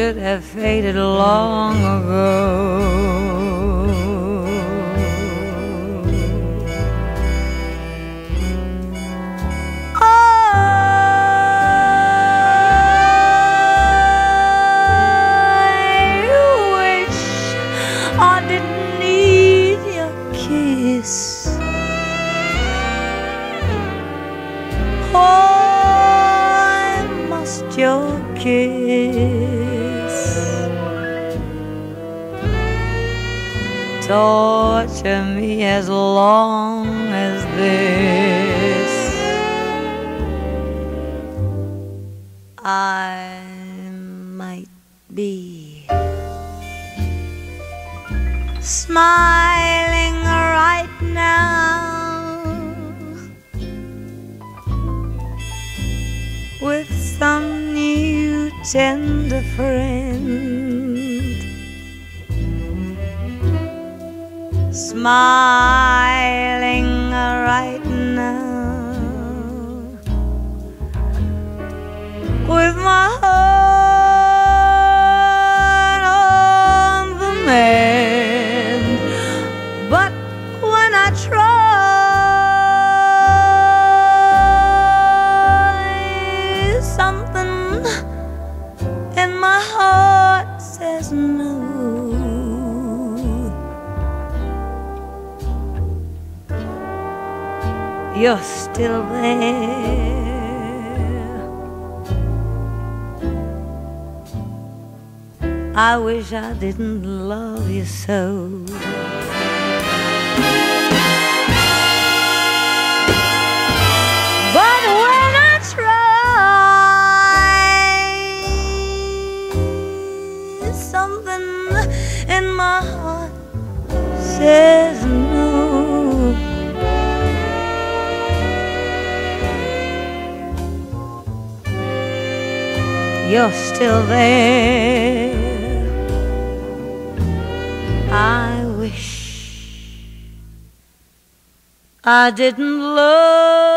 should have faded long ago. I didn't need your kiss. Oh, I must your kiss torture me as long as this. I might be smiling right now with some new tender friend, smiling right now with my heart on the mend. But when I try, something in my heart says no. You're still there. I wish I didn't love you so. But when I try, something in my heart says no. You're still there. I wish I didn't love